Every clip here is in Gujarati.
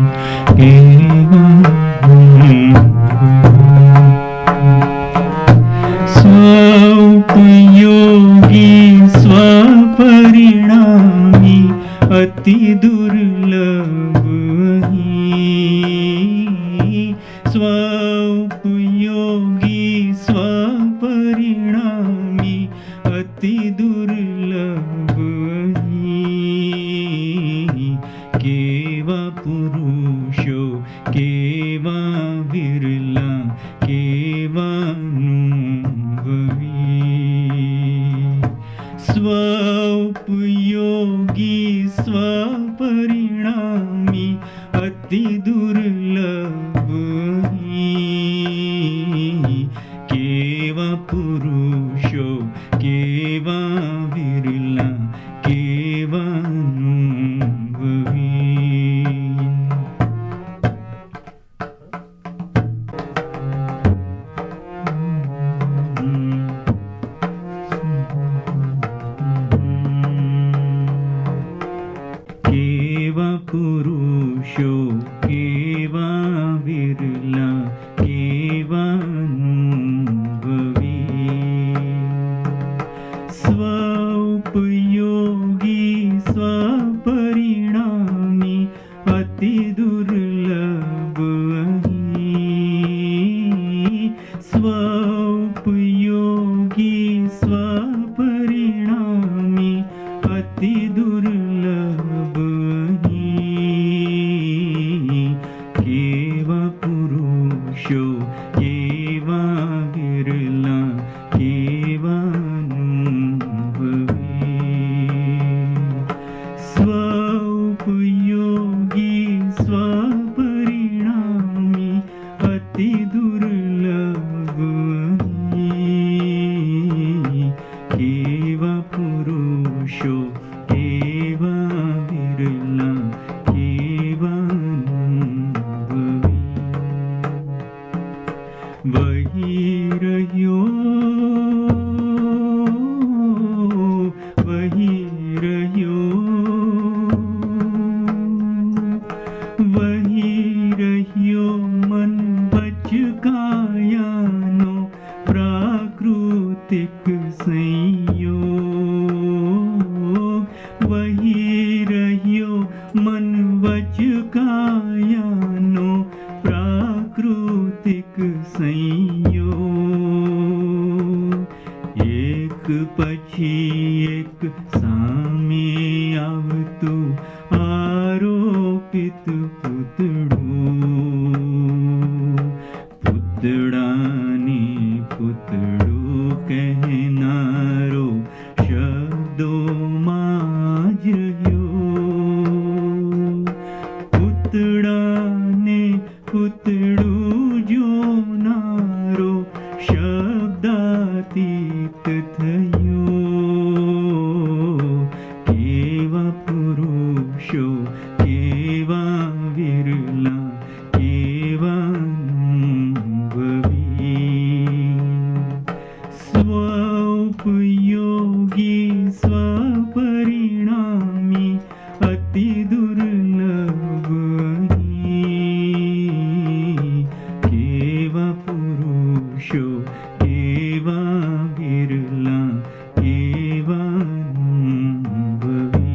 स्वोपयोगी स्वपरिणामी अति दुर्लभ स्वोपयोगी स्वपरिणामी अति दुर्लभ केवा पुरुषो केवा विरला केवा स्वोपयोगी स्वपरिणामी अति दुर्लभ केवा पुरुषो केवा विरला केवा पुरुषो केवा विरला केवा अनुभवी स्वोपयोगी स्वपरिणामी अति दुर्लभ स्वोपयोगी स्वपरिणामी अति दुर्लभ केवा पुरुषो केवा विरला केवा अनुभवी स्वोपयोगी स्वपरिणामी अति दुर्लभ केवा पुरुषो केवा विरला केवा वही रह्यो वही रह्यो वही रह्यो मन वच कायानो प्राकृतिक संयोग वही रह्यो मन वच कायानो प्राकृतिक संयोग एक પછી એક સામે આવતું આરોપિત પૂતળાને પૂતળું કહેનારો શબ્દોમાં જ પૂતળાને પૂતળું જોનારો શબ્દાતીત થયો કેવા પુરુષો કેવા વિરલા કેવા અનુભવી સ્વોપયોગી સ્વપરિણામી અતિ દુર્લભ केवा पुरुषो केवा विरला केवा अनुभवी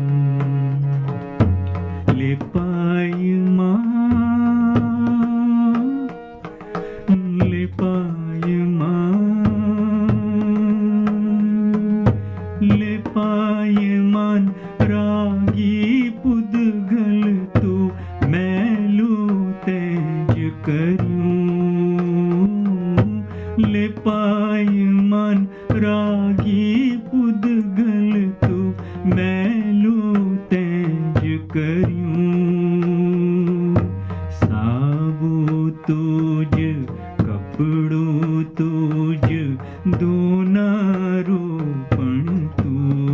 लेपायमान रागी पुद्गल तो मैलू तेज करूं लेपायमान रागी पुद्गल तो मैलू तेज करूं साबु तुझ कपड़ो तुझ दोनारो पण तू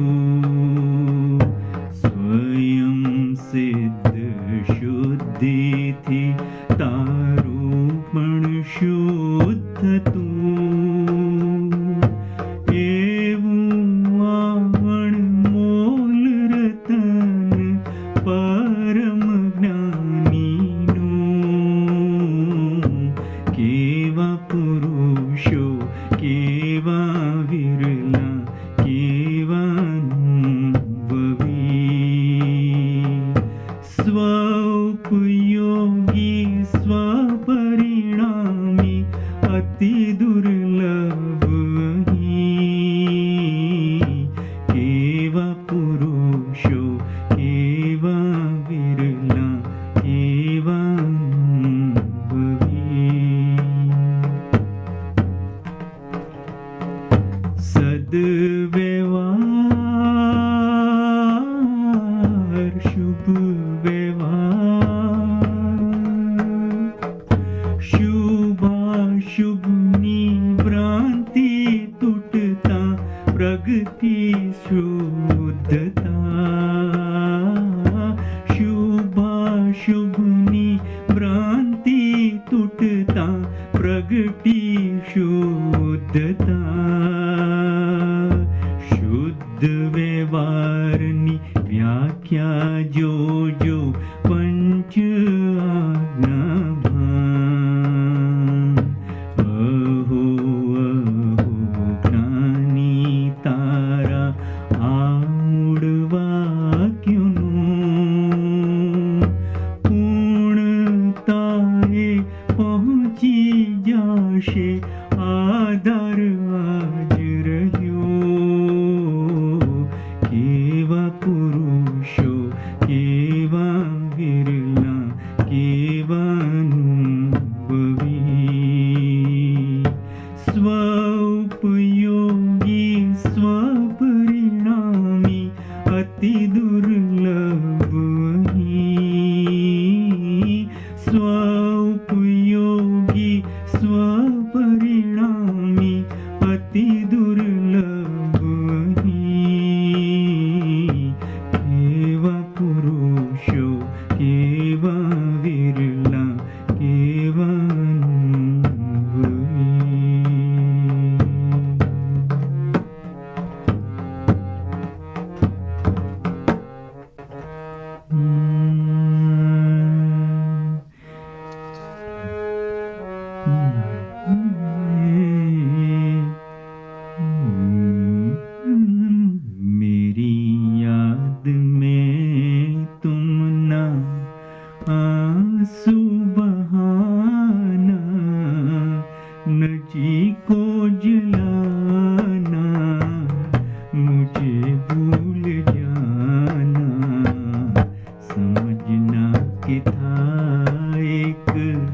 स्वयं सिद्ध शुद्धि थी तारू पण शुद्ध तू एवं मोल रतन परम ज्ञानी स्वोपयोगी स्वपरिणामी अति दुर्लभ केवा पुरुषो केवा विरला केवा सद्व्यवहार शुभ व्यवहार शुभाशुभनी भ्रांति टूटता प्रगति शुद्धता शुभाशुभनी भ्रांति टूटता प्रगति शुद्धता शुद्ध व्यवहारनी व्याख्या जो जो पंच आज्ञा अहो अहो ज्ञानी तारा आमूढ़ वाक्यों पूर्णताए पहुँची जाशे आधार आज रह्यो केवा पुरुषो केवा विरला केवा अनुभवी स्वोपयोगी स्वपरिणामी अति दुर्लभ स्वोपयोगी स्वपरिणामी अति दुर्लभ केवा पुरुषो केवा विरला केवा मेरी याद में तुम ना आंसू बहाना नची को जलाना मुझे भूल जाना समझना कि था एक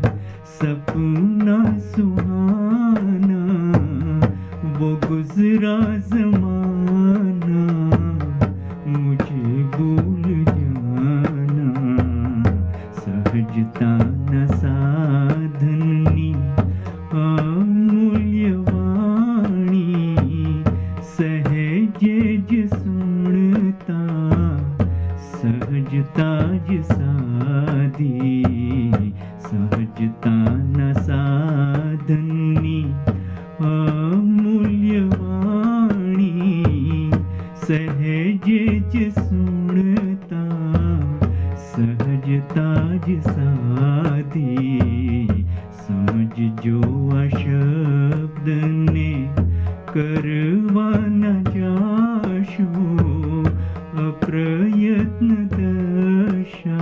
सपना सुहाना वो गुजरा ज़माना मुझे भूल जाना सहजता न साधनी अमूल्यवाणी सहज सुनता सहजता साधी सहजता न साधनी अमूल्यवाणी सहज सुनता सहजता साधी समझ जो अशब्द ने करवा न जाशो अप्रयत्न दशा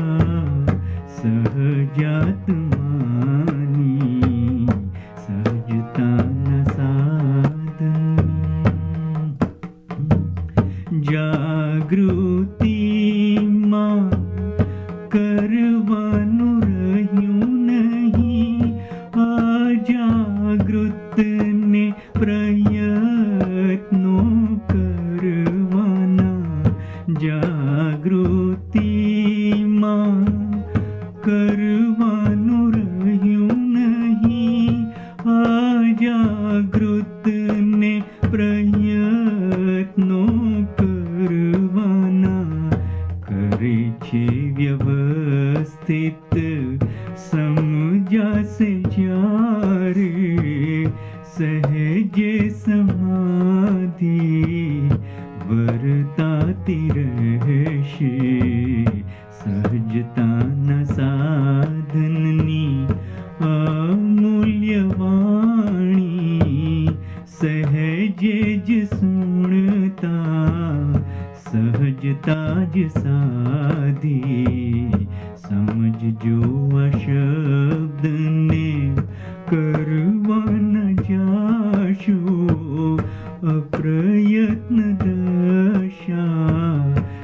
सहजात्मानी सहजता न साधनी जागृति मां करवानु रह्યું नहीं अजागृत ने प्रयत्नो करवाना जागृति मां करवानु रह्યું नहीं अजागृत ने प्रयत्नो करवाना करे छे व्यवस्थित समझा से जारे सहज समाधि वर्ताती रहशे सहजता न साधननी अमूल्यवाणी सहज सुनता सहजता साधी સમજજો આ શબ્દને કરવા ન જાશો અપ્રયત્ન દશા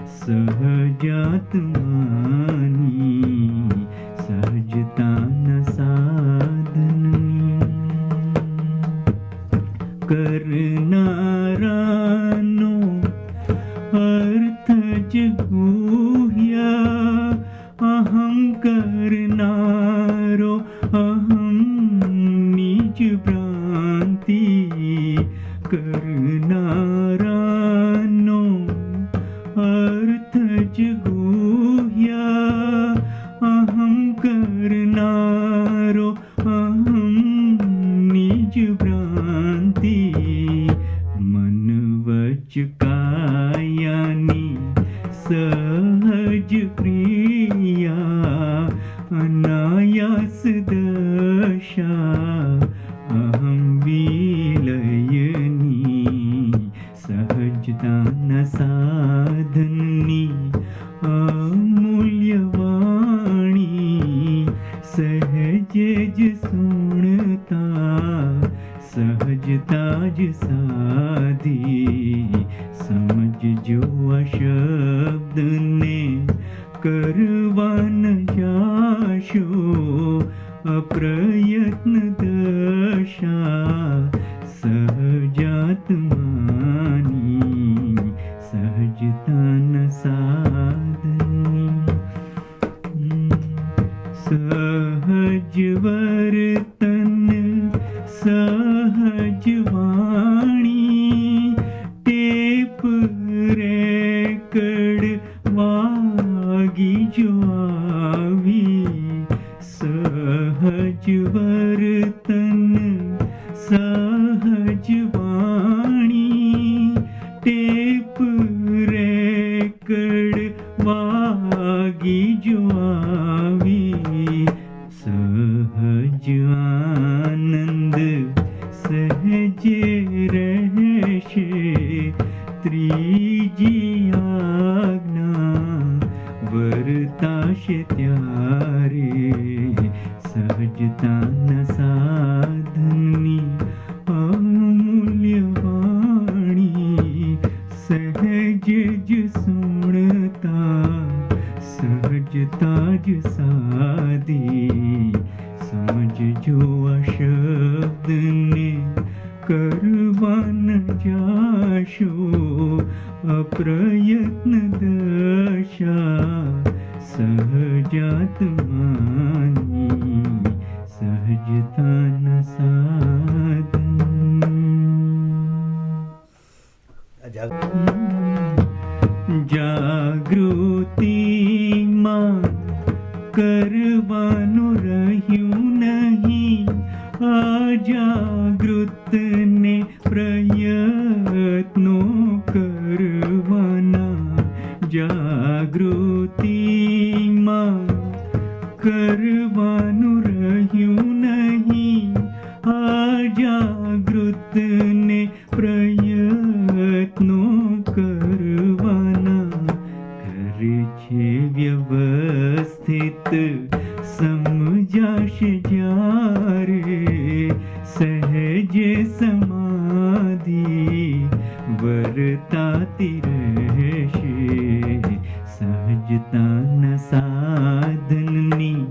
સહજાત્માની સહજતાના સાધનની કરનારાનો અર્થ જ ગુહ્યા અહં કરનારો અહં નિજ ભ્રાંતિ કરનારાનો અર્થ જ ગુહ્યા અહં કરનારો અહં નિજ ભ્રાંતિ મન વચ કાયાની સહજ પ્રિયા અનાયાસ દશા અહં વિલયની સહજતાના સાધનની અમૂલ્યવાણી સહજે જ સુણતા સહજતા જ સાધી સમજજો આ શબ્દને કરવા ન જાશો અપ્રયત્ન દશા સહજાત્માની સહજતાના સાધનની સહજ વર્તન સહજ વાણી ટેપ રેકડ વાગી જો આવી સહજ વર્તન સહજ વાણી ટેપ રેકડ વાગી જો આવી સહજ આનંદ સહજે રહેશે ત્રીજી આજ્ઞા વર્તાશે ત્યારે સહજતાના સાધનની અમૂલ્યવાણી સહજ જ સુણતા સહજતા જ સાધી સમજજો આ શબ્દને કરવા ન જાશો અપ્રયત્ન દશા સહજાત્માની સહજતાના સાધન જાગૃતિમાં કરવાનું રહ્યું નહીં અજાગૃતને પ્રયત્નો કરવાના જાગૃતિમાં કરવાનું રહ્યું નહીં અજાગૃતને પ્રયત્નો કરવાના કરે છે વ્યવસ્થિત સમજાશે જ્યારે સહજે સમાધિ વર્તાતી રહેશે સહજતાના સાધનની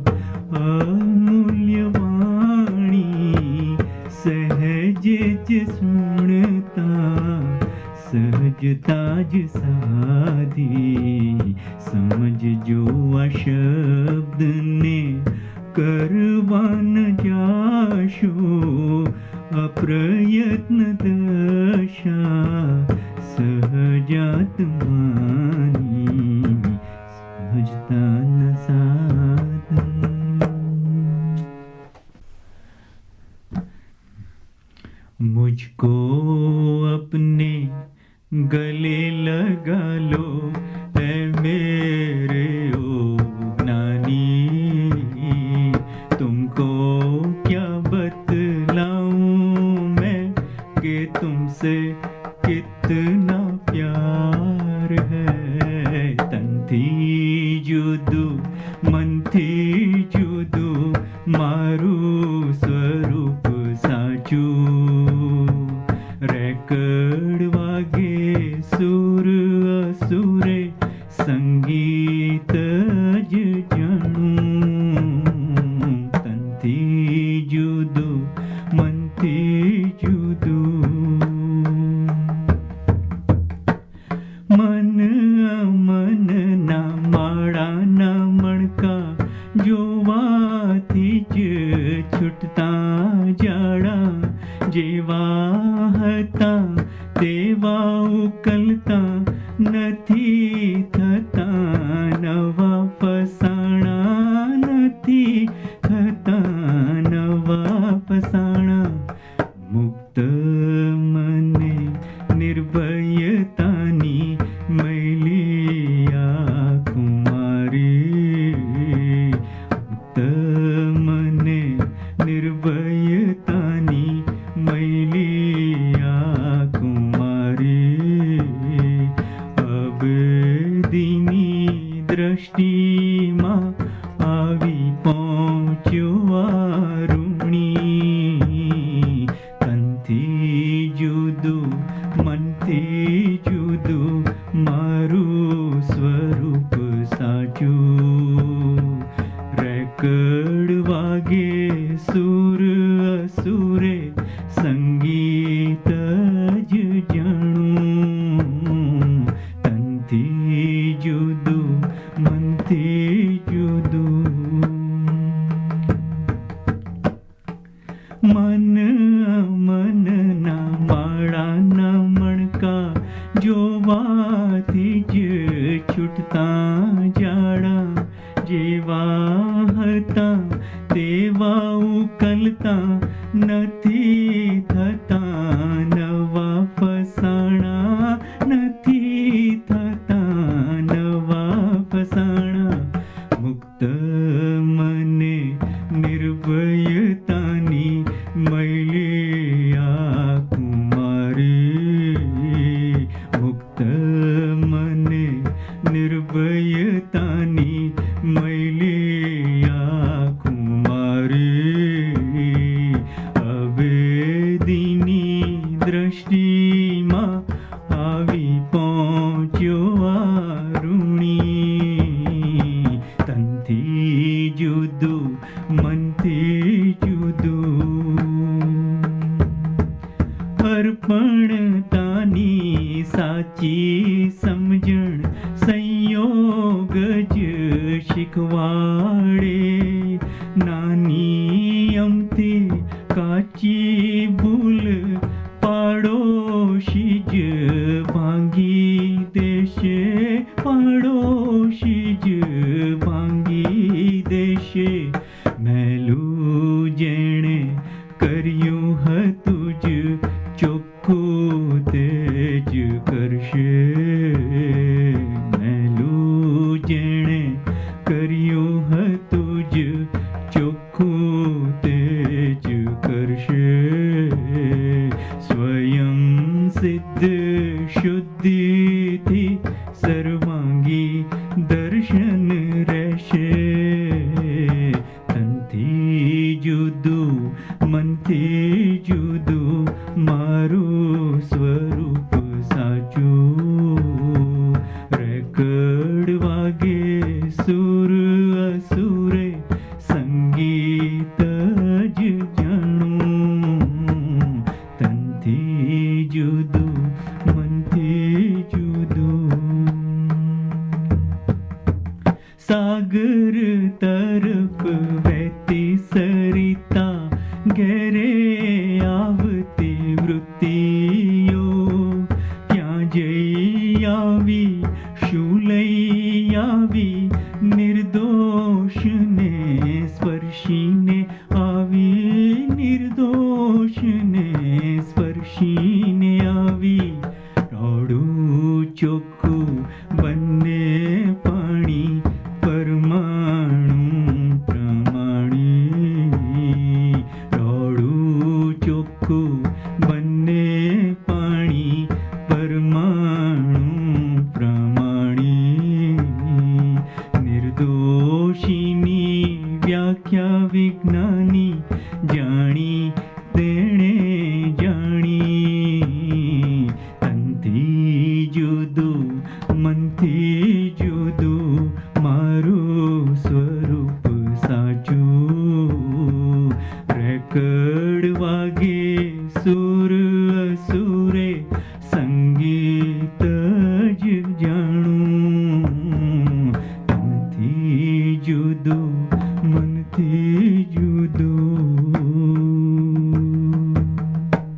અમૂલ્યવાણી સહજે જ સુણતા સહજતા જ સાધી સમજજો આ શબ્દને કરવા ન જાશો અપ્રયત્ન દશા સહજાત્માની સહજતાના સાધન मुझको अपने गले लगा लो ऐ मेरे ओ ज्ञानी જેવા હતા તેવા ઉકલતા નથી થતા, નવા ફસાણા નથી થતા, નવા ફસાણા. મુક્ત મને નિર્ભયતાની મૈલી આંખો મારી, મુક્ત મને નિર્ભયતાની મૈલી આંખો મારી. અબદીની દ્રષ્ટિમાં આવી પહોંચ્યો વારુણી, તનથી જુદું મનથી જુદું મારું સ્વરૂપ સાચું. રેકડ વાગે સુર અસુરે સંગીત જ જાણું, તનથી જુદું મનથી જુદું. મન મનના માળાના મણકા જોવાથી જ છૂટતા જાડા, જેવા હતા તેવા ઉકલતા નથી થતા, નવા ફસાણા નથી થતા, નવા ફસાણા. મુક્ત મને નિર્ભયતાની મૈલી આંખો મારી, મુક્ત મને નિર્ભયતાની મૈલી આંખો મારી. અવેદીની દ્રષ્ટિમાં આવી પહોંચ્યો વારુણી, તનથી જુદું મનથી જુદું. અર્પણતાની સાચી સમજણ સંયોગ જ શીખવાડે, નાની અમથી કાચી ભૂલ પાડોશી જ ભાંગી દેશે, પાડોશી જ ભાંગી દેશે. મેલું જેણે કર્યું હતું જ ચોખ્ખું તે જ કરશે, મેલું જેણે કર્યું હતું જ ચોખ્ખું તે જ કરશે. સ્વયં સિદ્ધ શુદ્ધિથી સર્વાંગી દર્શન રહેશે, તનથી જુદું મનથી જુદું મારું સ્વરૂપ સાચું. રેકડ વાગે સુર અસુરે સંગીત જ જાણું, તનથી જુદું મનથી જુદું. સાગર તરફ વહેતી સરિતા ઘેરે આવતી વૃત્તિઓ, ક્યાં જઈ આવી શું લઈ આવી, નિર્દોષને સ્પર્શીને આવી, નિર્દોષને સ્પર્શીને આવી. રોડું ચોખ્ખું બંને પાણી પરમાણુ પ્રમાણી, રોડું ચોખ્ખું બંને પાણી પરમાણુ પ્રમાણી. નિર્દોષીની વ્યાખ્યા વિજ્ઞાની જાણી તેણે જાણી, તનથી જુદું મનથી જુદું મારું સ્વરૂપ સાચું. રેકડ વાગે સુર અસુરે સંગીત જ જાણું, તનથી જુદું મનથી જુદું.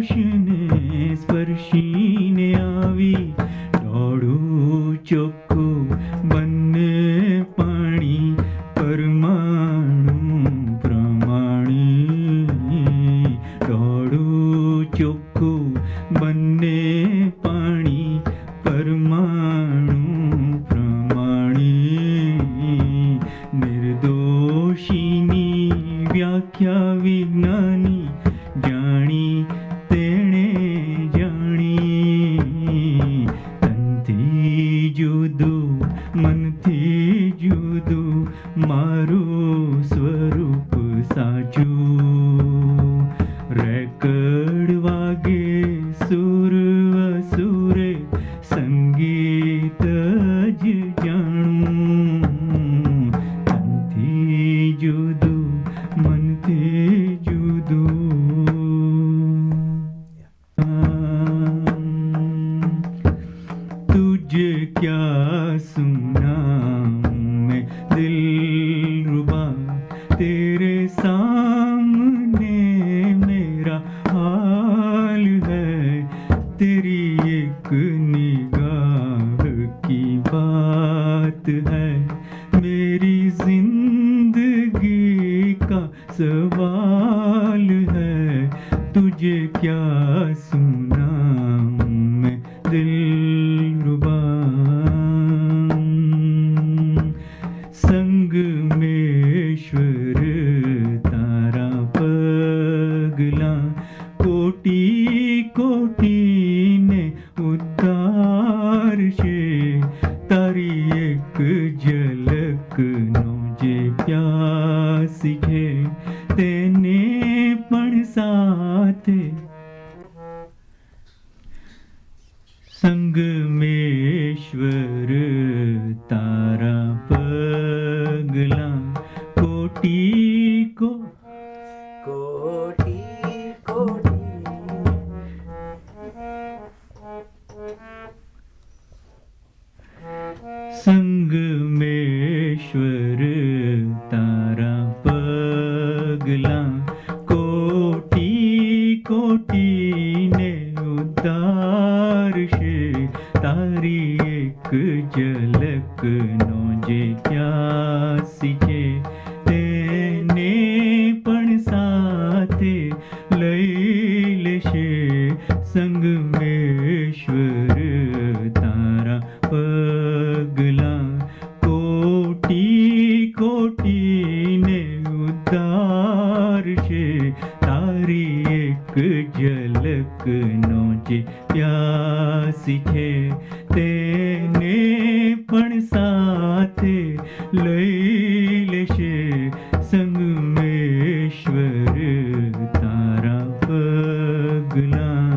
આકાશને સ્પર્શીને આવી દોડું ચોખ્ખું બંને પાણી પરમાણુ પ્રમાણી દોડું ચોખ્ખું બંને પાણી પરમાણુ પ્રમાણી નિર્દોષીની વ્યાખ્યા વિજ્ઞાની જાણી તેણે જાણી તનથી જુદું મનથી જુદું મારું સ્વરૂપ સાચું રેકર્ડ વાગે સુર અસુરે સંગીત જ જાણું તનથી જુદું મનથી જુદું तुझे क्या सुनाऊं मैं दिलरुबा तेरे सामने मेरा हाल है तेरी एक निगाह की बात है मेरी जिंदगी का सवाल है तुझे क्या सुनाऊं मैं दिलरुबा संगमेश्वर तारा पगला कोटि कोटि ने उतारशे तारी एक ઝલકનો જે પ્યાસ છે તેને પણ સાથે સંગમેશ્વર તારા પગલા કોટી કોટી કોટી સંગમેશ્વર તારા પગલા કોટી કોટીને ઉતારશે તારી એક ઝલકનો જે પ્યાસ છે તેને પણ સાથે લઈ લેશે સંગમેશ્વર તારા પગલા કોટી કોટીને ઉતારશે તારી એક ઝલકનો જે પ્યાસ છે તેને પણ સાથે લઈ લેશે સંગમેશ્વર તારા પગલા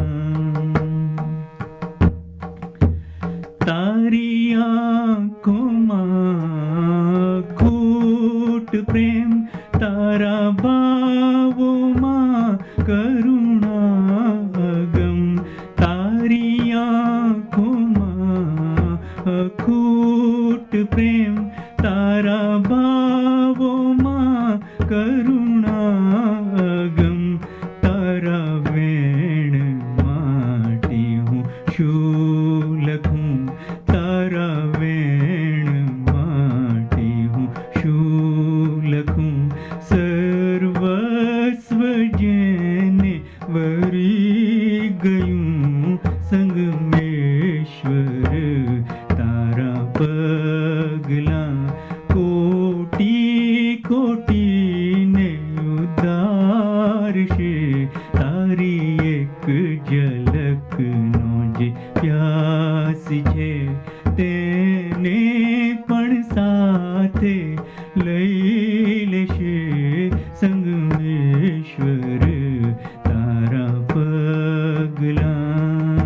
તારી આંખોમાં ખૂટ પ્રેમ તારા ભાવોમાં કરુણા અગમ તારી આંખોમાં અખૂટ પ્રેમ તારા ભાવોમાં કરુણા અગમ તારા વેણ માટે હું શું લખું તારા વેણ માટે હું શું લખું સર્વસ્વ જેને વરી ગયું સંગમેશ્વર તારા પગલા કોટી કોટીને ઉદારશે તારી એક ઝલકનો જે પ્યાસ છે તેને પણ સાથે લઈ લેશે સંગમેશ્વર તારા પગલા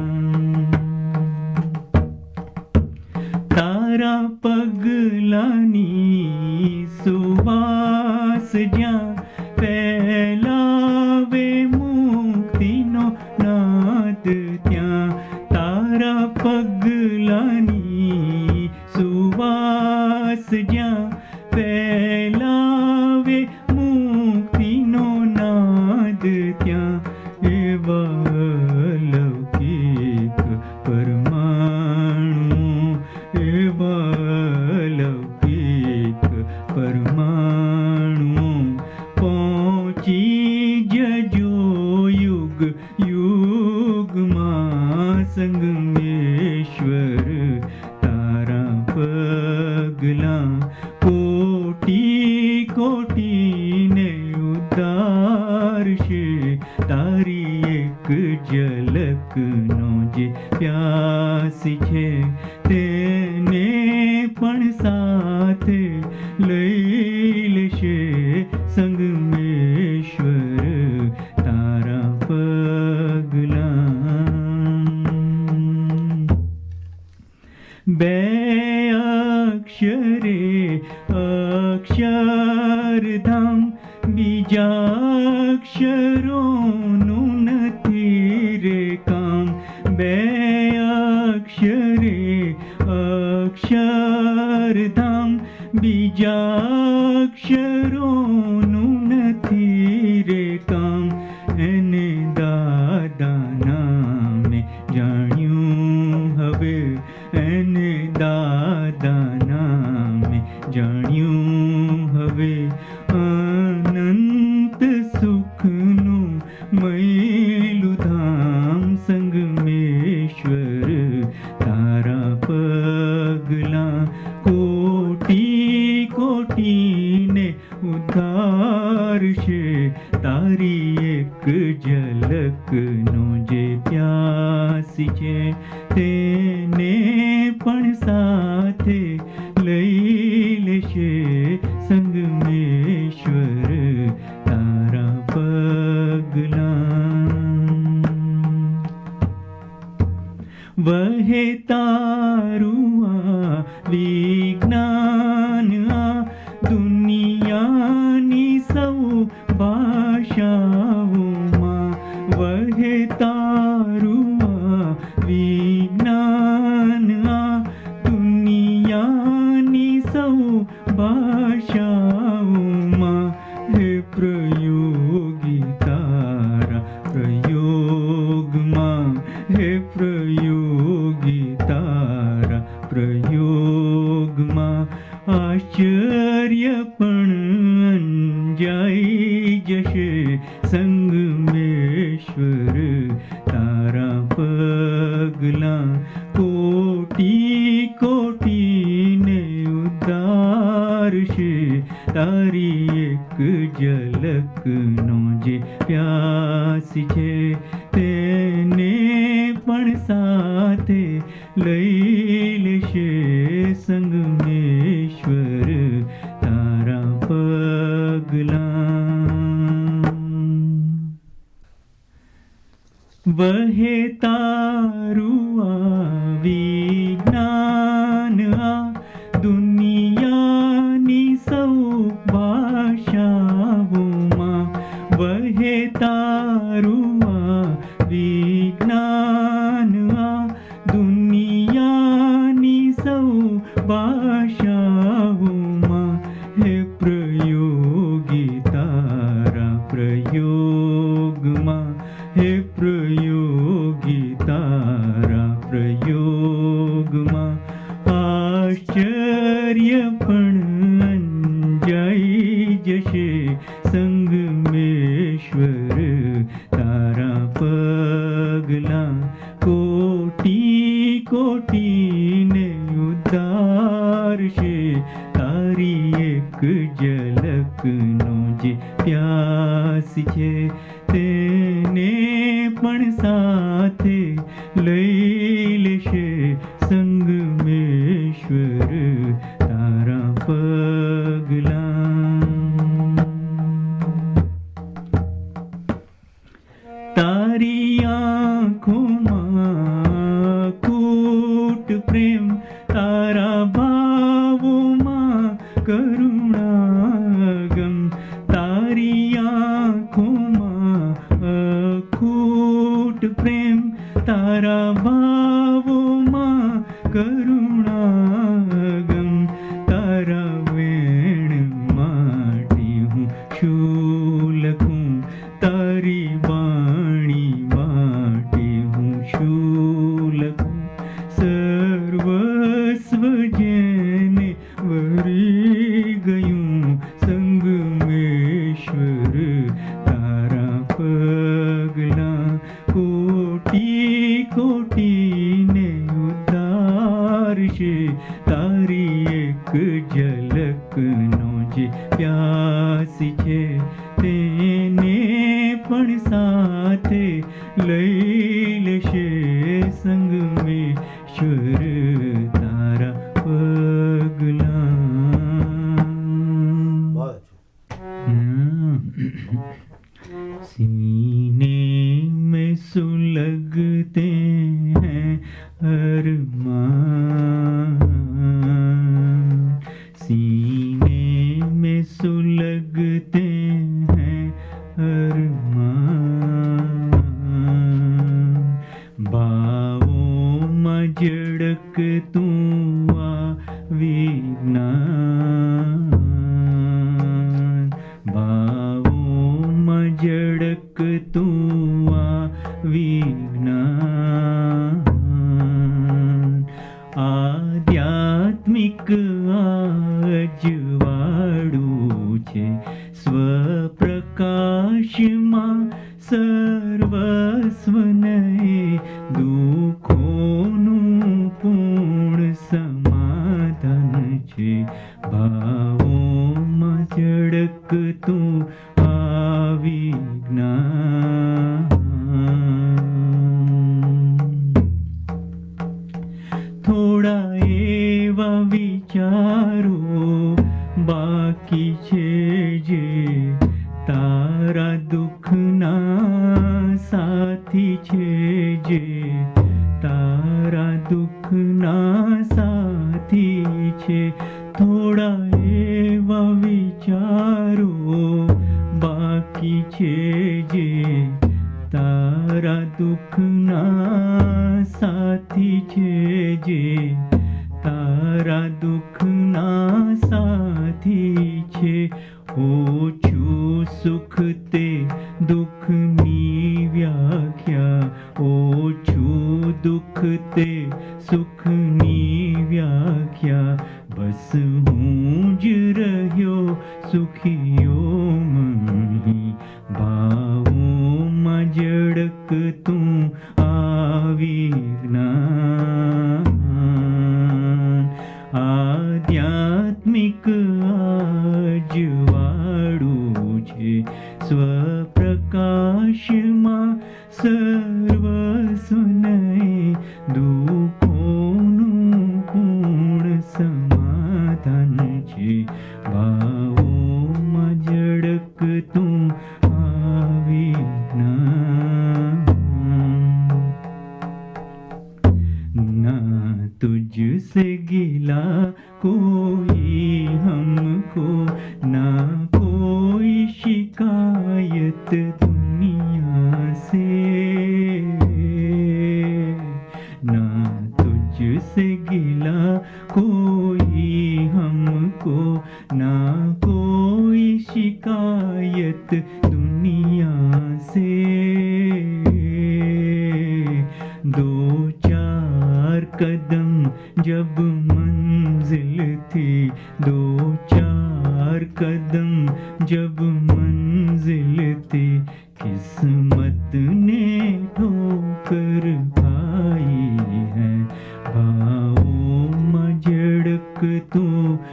તારા પગલાની સુવાસ જ્યાં ફેલાવે મુક્તિનો નાદ ત્યાં તારા પગલાની સુવાસ જ્યાં ફેલાવે મુક્તિનો નાદ ત્યાં એવા પ્રયોગમાં સંગમેશ્વર તારા પગલા કોટી કોટીને ઉદ્ધારશે તારી એક ઝલકનો જે પ્યાસી છે તેને પણ સાથે લઈ લેશે સંગમેશ્વર તારા પગલા બે અક્ષરે અક્ષરધામ બીજા અક્ષરોનું નથી રે કામ બે અક્ષરે અક્ષરધામ બીજા અક્ષરોનું નથી રે કામ એને દાદા નામે જાણ્યું હવે એને દાદા નામે જાણ્યું હવે અનંત સુખનું મૈલું ધામ સંગમેશ્વર તારા પગલા કોટી કોટીને ઉદ્ધારશે તારી એક ઝલકનો જે પ્યાસી છે તેને પણ સાથે લઈ લેશે સંગમેશ્વર તારા પગલા વહે તારું આ વિજ્ઞાન આ દુનિયાની સૌ ભાષાઓમાં વહે તારું આ વિજ્ઞાન આ દુનિયાની સૌ ભાષાઓમાં હે પ્રયોગી તારા પ્રયોગમાં હે પ્રયોગી તારા પ્રયોગમાં આશ્ચર્ય પણ અંજાઈ જશે સંગમેશ્વર તારા પગલા કોટી કોટીને ઉદ્ધારશે તારી એક ઝલકનો જે પ્યાસી છે તેને પણ સાથે લઈ લેશે સંગમેશ્વર તારા પગલા વહે તારું આ વિજ્ઞાન આ દુનિયાની સૌ ભાષાઓમાં વહે તારું આ વિજ્ઞાન આ દુનિયાની સૌ ભાષાઓમાં હે પ્રયોગી તારા પ્રયોગમાં હે પ્રયોગી તારા પ્રયોગમાં આશ્ચર્ય પણ અંજાઈ જશે સંગમેશ્વર તારા પગલા કોટી કોટીને ઉદ્ધારશે તારી એક ઝલકનો જે પ્યાસી છે તેને પણ સાથે લઈ લેશે સંગમેશ્વર તારા પગલા તારી આંખોમાં કૂટ પ્રેમ તારા ભાવોમાં કરુણાગમ તારી આંખોમાં અખૂટ પ્રેમ તારા ભાવોમાં કરુણાગમ તારા વેણ માટે હું શું લખું તારી વાણી માટે હું શું લખું સર્વસ્વ જેને વરી ગયું સંગમેશ્વર તારા પગલા કોટી કોટીને ઉતારશે તારી એક ઝલકનો જે પ્યાસી છે તેને પણ સાથે લઈ લેશે સંગ મેં ઈશ્વર તારા પગલા सीने में सुलगते हैं अरमान सीने में सुलगते हैं अरमान बाहों में झड़क तू विज्ञान बाहों में झड़क तू विज्ञान आध्यात्मिक अजवाળું છે સ્વપ્રકાશમાં સર્વસ્વ નહીં દુઃખોનું પૂર્ણ સમાધાન છે ભાવોમાં ઝળકતું આ વિજ્ઞાન થોડા એવા વિચારો બાકી છે જે તારા દુઃખના સાથી છે જે તારા દુઃખના સાથી છે થોડા એવા વિચારો બાકી છે જે તારા દુઃખના સાથી છે જે તારા દુઃખના સાથી છે ઓછું સુખ તે દુઃખની વ્યાખ્યા ઓછું દુઃખ તે સુખની વ્યાખ્યા બસ હું જ રહ્યો સુખીયો મહી ભાવોમાં ઝળકતું આ વિજ્ઞાન આધ્યાત્મિક અજવાળું છે સ્વપ્રકાશમાં સર્વસ્વ નહીં દુઃખોનું પૂર્ણ સમાધાન છે ભાવોમાં ઝળકતું આ વિજ્ઞાન ना तुझसे गिला कोई हमको ना कोई शिकायत दुनिया से ना तुझसे गिला कोई हमको ना कोई शिकायत दुनिया से दो चार कदम जब मंजिल थी दो चार कदम जब मंजिल थी किस्मत ने ठोकर खाई है भावों में झड़क तो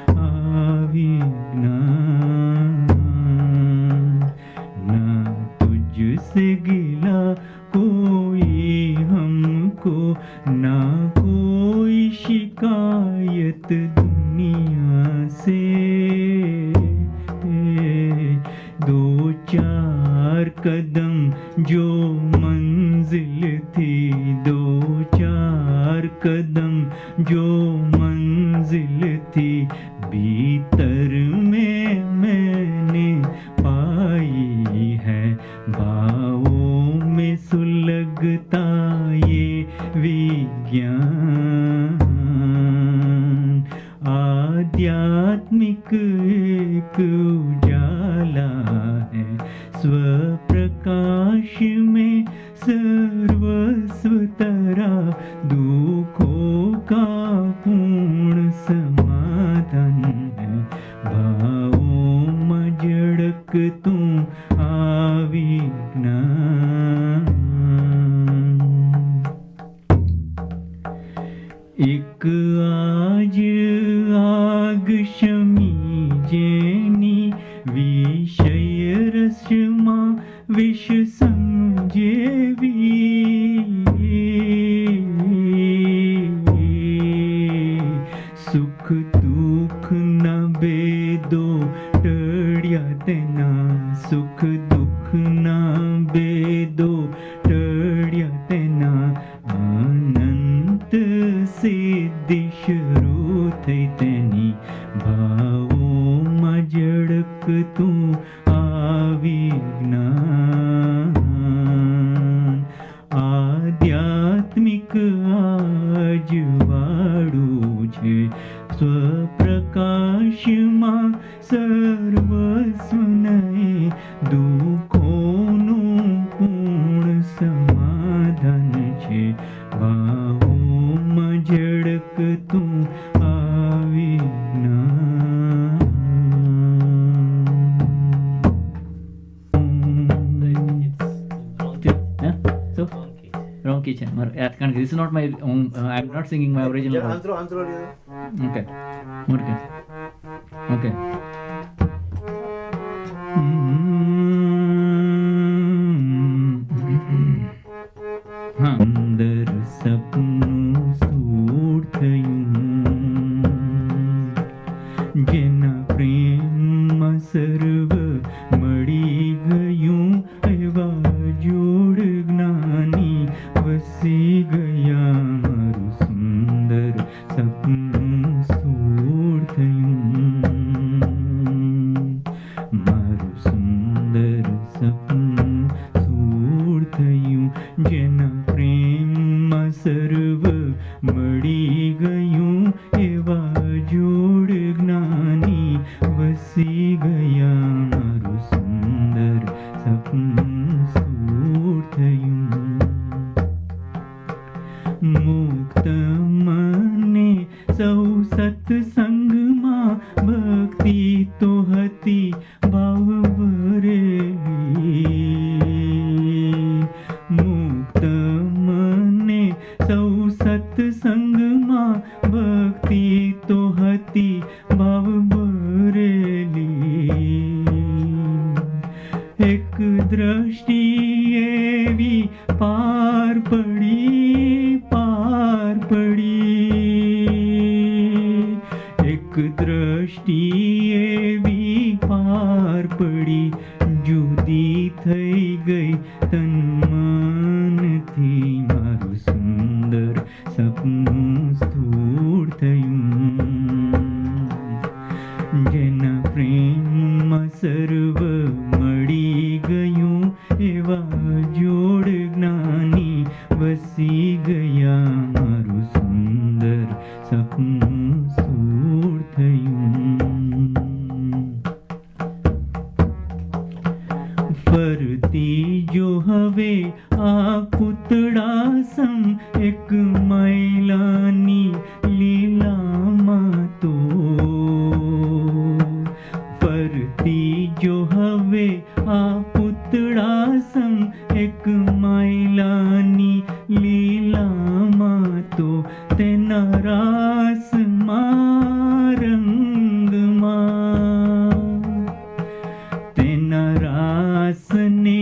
आविज्ञान ना तुझसे गिला कोई हमको ना कोई शिकायत दुनिया से दो चार कदम जो मंजिल थी दो चार कदम जो मंजिल थी भीतर में मैंने पाई है भावों में सुलगता ये विज्ञान आध्यात्मिक एक उजाला है स्वप्रकाश में सर्वस्व तरा दुखों का पूर्ण समाधान है भावों में झड़कतूं आ विज्ञान એક આજ આગ શમી જેની વિષય રસમાં વિષ સમજેવી, સુખ દુઃખ ના ભેદો ટળ્યા તેના, સુખ દુઃખ ના ભેદો ટળ્યા તેના, અનંત સિદ્ધિ શરૂ થઈ તેની, ભાવોમાં ઝળકતું આવી જ્ઞાન, આધ્યાત્મિક આજવાળું છે, સ્વપ્રકાશમાં સર્વસ્વને, દુઃખોનું પૂર્ણ સમાધાન છે, ભાવોમાં ઝળકતું આવી જ્ઞાન. So wrong key છે મારો, કારણ કે this is not my I'm not singing my original voice. Antro Okay. અંદર સપનું સૂળ થયું, જેના પ્રેમમાં સર્વ મળી ગયું, એવા જોડ જ્ઞાની વસી ગયા, મારું સુંદર સપનું સૂળ થયું, મારું સુંદર સપનું સૂળ થયું, જેના પ્રેમમાં સર્વ મળી ગયું, એવા જોડ જ્ઞાની વસી ગયા, મારું સુંદર સપનું સૂળ થયું. મુક્ત મને સૌ સત્સંગમાં ભક્તિ તો હતી ભાવ ભરેલી, મુક્ત મને સૌ સત્સંગમાં ભક્તિ તો હતી ભાવ ભરેલી, એક દ્રષ્ટિ એવી પાર પડી, એક દ્રષ્ટિ એવી પાર પડી, જુદી થઈ ગઈ તન મનથી, મારું સુંદર સપનું સ્થૂળ થયું, જેના પ્રેમમાં સર્વ મળી ગયું, એવા જોડ જ્ઞાની વસી ગયા, મારું સુંદર સપનું સ્થૂળ થયું. ફરતી જો હવે આ પૂતળા સમ એક મૈલાની લીલામાં, તો ફરતી જો હવે આ પૂતળા સમ એક મૈલાની લીલામાં, તો તેના રાસમાં રંગમાં, તેના રાસને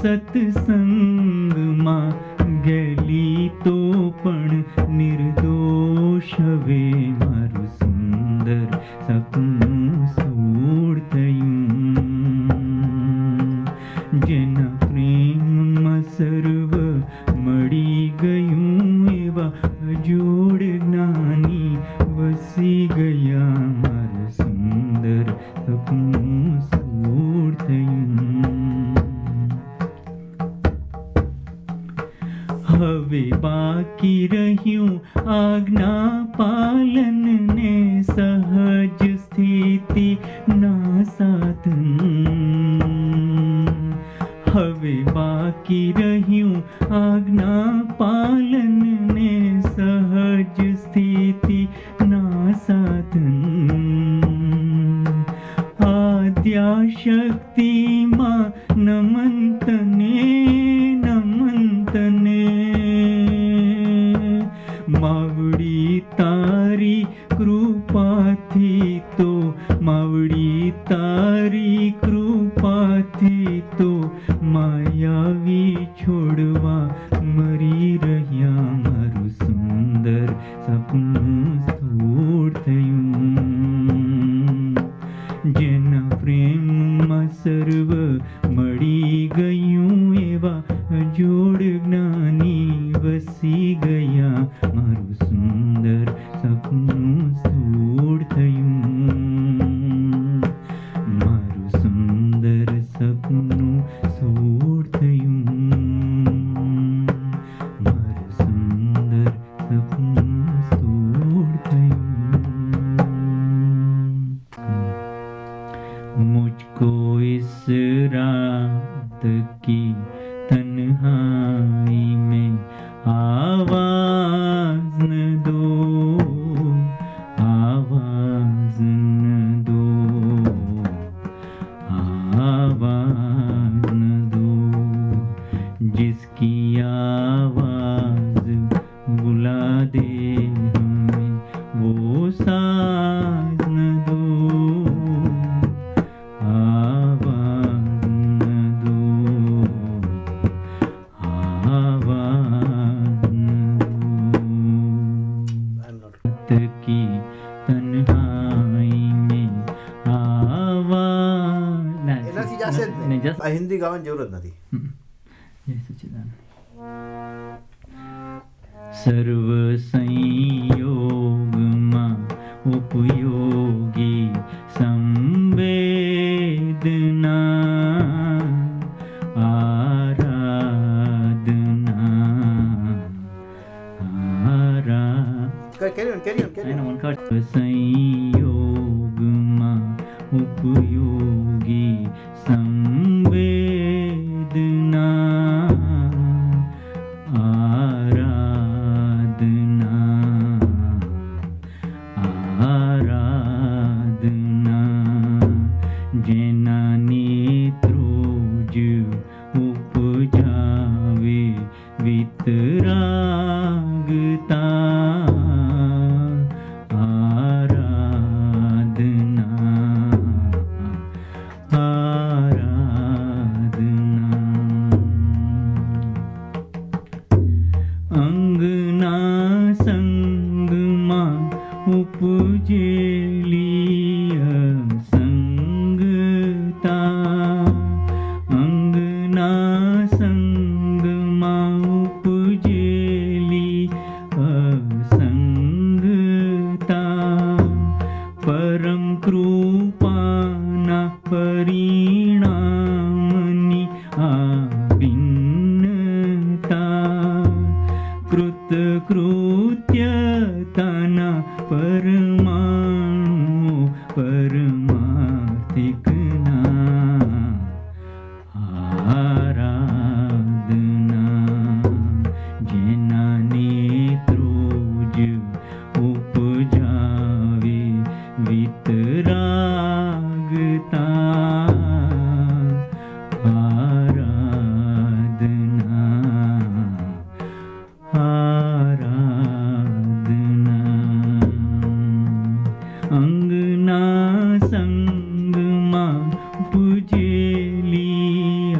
સત્સંગમાં ગેલી તો પણ નિર્દોષ હવે, મારું સુંદર સપનું સૂળ થયું, જેના પ્રેમમાં સર્વ મળી ગયું, એવા જોડ જ્ઞાની વસી ગયા, મારું સુંદર સપનું સૂળ થયું. હવે બાકી રહ્યું આજ્ઞા પાલનને સહજ સ્થિતિ ના સાધન, હવે બાકી રહ્યું આજ્ઞા પાલનને સહજ સ્થિતિ ના સાધન, આદ્યાશક્તિમાં નમન તને, માવડી ગયા મારું સુંદર સપનું સ્થૂળ થયું, મારું સુંદર સપનું સ્થૂળ થયું, મારું સુંદર સપનું સ્થૂળ થયું। मुझको इस रात की तन्हाई में आवाज न दो, आवाज न दो, आवाज न दो, जिसकी आवाज बुला दे हमें वो साज न दो, आवाज न दो, आवाज न दो। की तन्हाई में आवाज એનાથી જાશે જ નહીં. આ હિન્દી ગાવાની જરૂર જ નથી. જય સચ્ચિદાનંદ। સર્વ સંયોગમાં ઉપયોગી સંવેદના આરાધના સંયોગમાં ઉપયોગી સંવેદના આરાધના જેના નેત્રો જ ઉપજાવે વિતરાગતા અંગના સંગમાં ઉપજેલી અસંગતા, અંગના સંગમાં ઉપજેલી અસંગતા, પરમ કૃપાના પરિણામની આ ભિન્નતા, કૃતકૃત્યતાના પરમાણુ પરમાર્થિકના આરાધના જેના નેત્રો જ ઉપજાવે વિતરાગતા અંગના સંગમાં પૂજેલી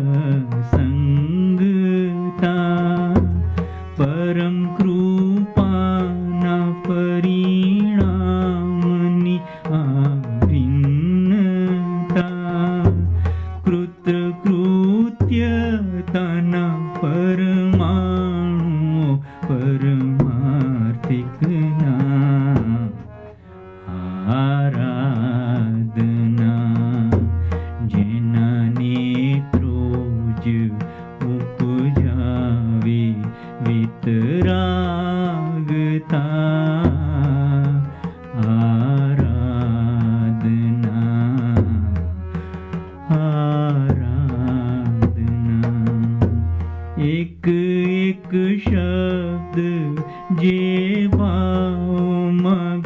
અસંગતા, પરમ કૃપાના પરિણામની આ ભિન્નતા, કૃતકૃત્યતાના પરમાણુ પરમાર્થિકના આરાધના જેના નેત્રો જ ઉપજાવે વિતરાગતા આરાધના એક એક શબ્દ જે ભાવમાં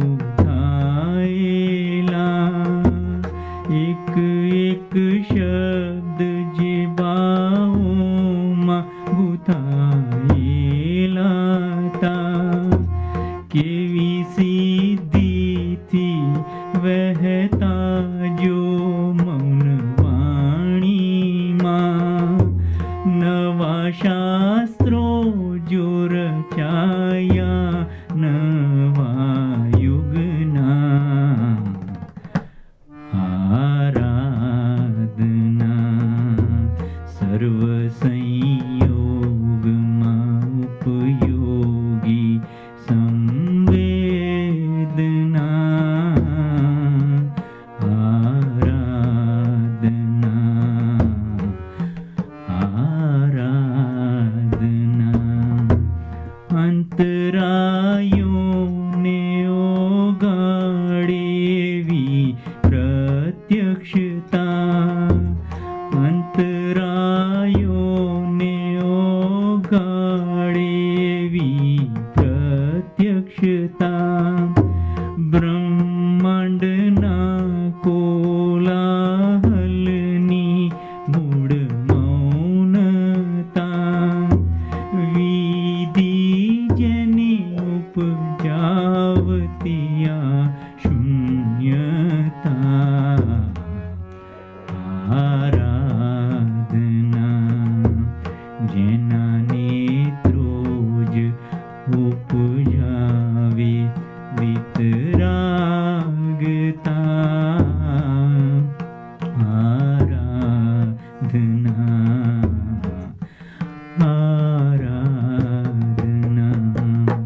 ગૂંથાયેલા, એક એક શબ્દ જે ભાવમાં ગૂંથાયેલા તા, કેવી સિદ્ધિથી વહેતા જો મૌન વાણીમાં, નવા શાસ્ત્રો જો રચાયા નવા યુગના આરાધના, સર્વ સંયોગમાં ઉપયોગી અંતરાયોને ઓગાળેવી પ્રત્યક્ષતા, અંતરાયોને ઓગાળેવી પ્રત્યક્ષતા, બ્રહ્માંડના કોલાહલની મૂળ મૌનતા, વિધિ જેની ઉપજાવતિયા શૂન્યતા, આરાધના જેના નેત્રો જ ઉપજાવે વિતરાગતા, આરાધના, આરાધના.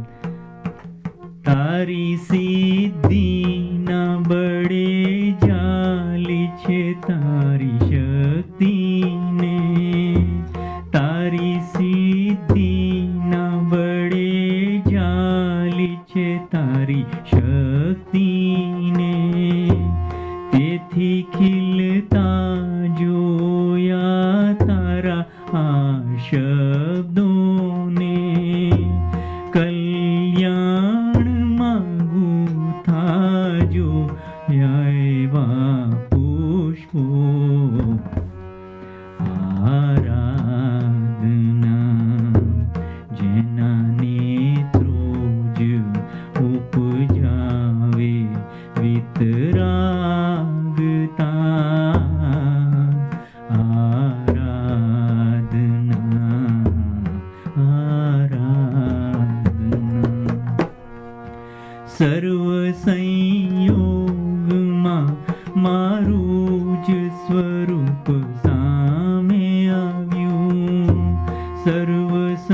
તારી સિદ્ધિના બળે જાલી છે તારી શક્તિને, તારી સિદ્ધિના બળે જાલી છે તારી શક્તિને, તેથી ખીલતા જોયા તારા આ શબ્દોને, કલ્યાણમાં ગૂંથાજો એવા પુષ્પો, આરાધના જેના નેત્રો જ ઉપજાવે વિતરાગતા, આરાધના, આરાધના. સર્વ સંયોગમાં મારું જ સ્વરૂપ સામે આવ્યું, સર્વ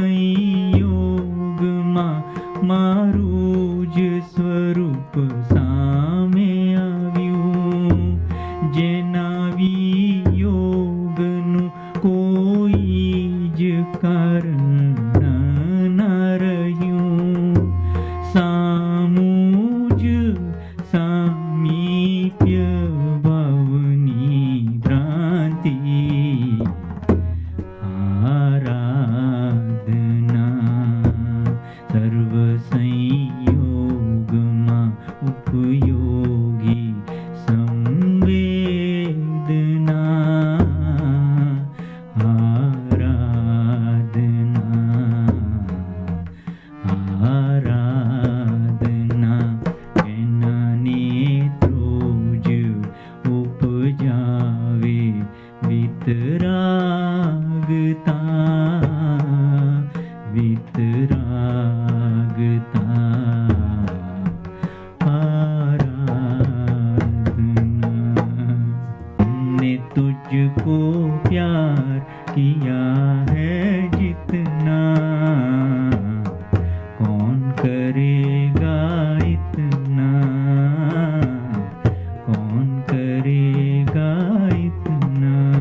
સંયોગમાં મારું જ સ્વરૂપ સામે આવ્યું, જેના વિયોગનું કોઈ જ કારણ ના રહ્યું, સામું જ સામીપ્ય ભાવની ભ્રાંતિ, આરાધના સર્વ સંયોગમાં ઉપયોગી સંવેદના, આરાધના, આરાધના એના નેત્રો જ ઉપજાવે વિતરાગતા, વિતરાગતા, आराधना. हमने तुझको प्यार किया है जितना, कौन करेगा इतना, कौन करेगा इतना.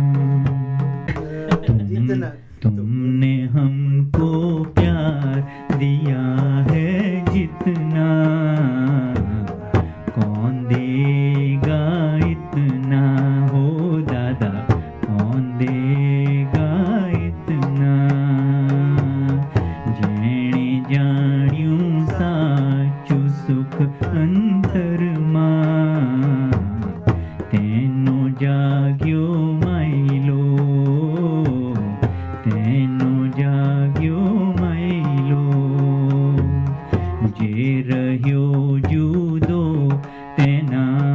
तुमने हमको प्यार दिया है जितना, कौन देगा इतना, हो दादा कौन देगा इतना. જેણે જાણ્યું સાચું સુખ અંતરમાં, તેનો જાગ્યો માયલો, તેનો જાગ્યો માયલો, જે રહ્યો જુદો તેના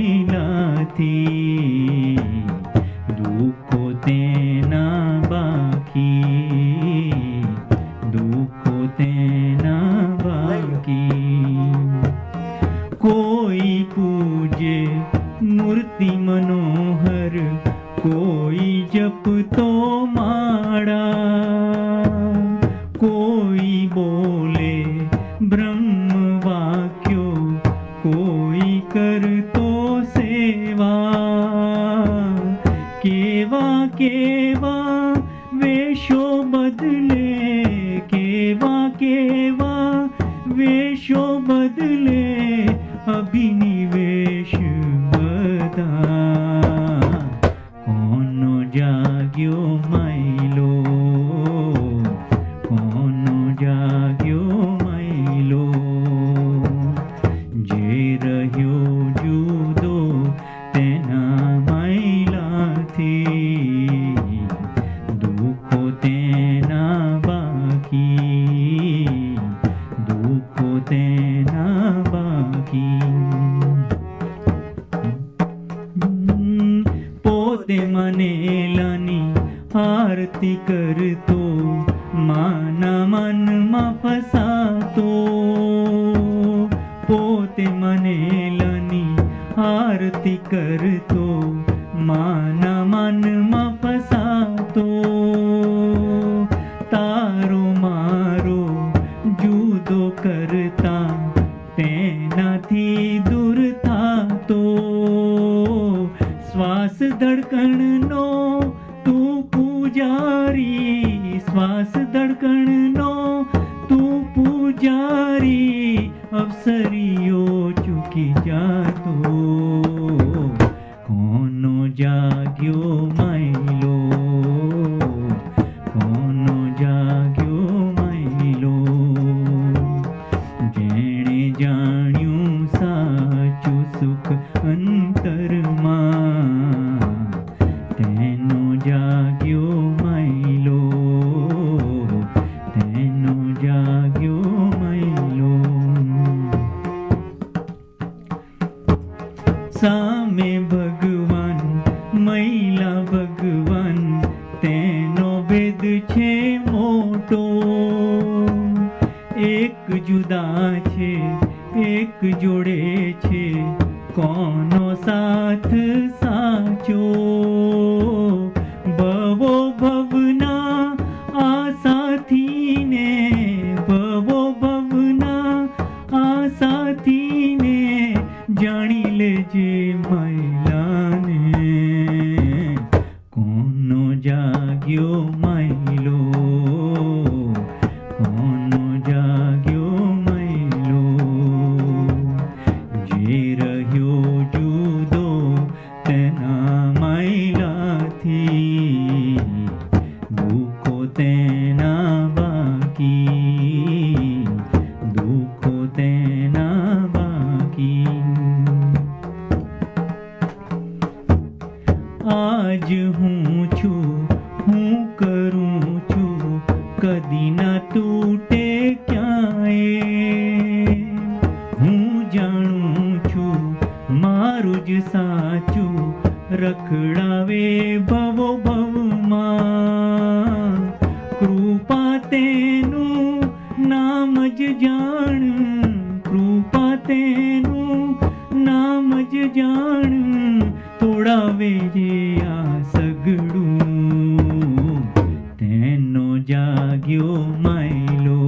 માયલાથી, દુઃખો તેના બાકી, દુઃખો તેના બાકી. કોઈ પૂજે મૂર્તિ મનોહર, કોઈ જપતો માળા, કોઈ બોલે બ્રહ્મ વાક્યો, કોઈ કરતો સેવા. કેવા કેવા વેશો બદલે, કેવા કેવા વેશો બદલે અભિનિવેશ બધા કોનો જાગ્યો માયલો કોનો જાગ્યો માયલો જે રહ્યો જુદો તેના માયલાથી દુઃખો તેના બાકી દુઃખો તેના બાકી પોતે મનેલાની આરતી કરતો માના મનમાં ફસાતો પોતે મનેલાની આરતી કરતો માના મનમાં ફસાતો તારો મારો જુદો કરતા તેનાથી દૂર થાતો શ્વાસ ધડકણનો તું પૂજારી શ્વાસ ધડકણનો તું પૂજારી અવસરીઓ ચૂકી જાતો કોનો જાગ્યો માયલો કોનો જાગ્યો માયલો જેણે જાણ્યું સાચું સુખ અંતરમાં તેનો જાગ્યો માયલો તેનો જાગ્યો માયલો સામે ભગવાન મૈલા ભગવાન તેનો ભેદ છે મોટો એક જુદા છે એક જોડે છે કોનો સાથ સાચો ભવો ભવના આ સાથીને ભવો ભવના આ સાથીને જાણી લેજે મૈલાને કોનો જાગ્યો માયલો કોનો જાગ્યો માયલો જે રહ્યો જુદો તેના માયલાથી દુઃખો તેના બાકી દુઃખો તેના બાકી આજ હું છું હું કરું છું કદી ના તૂટે ક્યાંય હું જાણું છું મારું જ સાચું રખડાવે ભવો ભવમાં કૃપા તેનું નામ જ જાણ કૃપા તેનું નામ જ જાણ તોડાવે જે આ સગડું તેનો જાગ્યો માયલો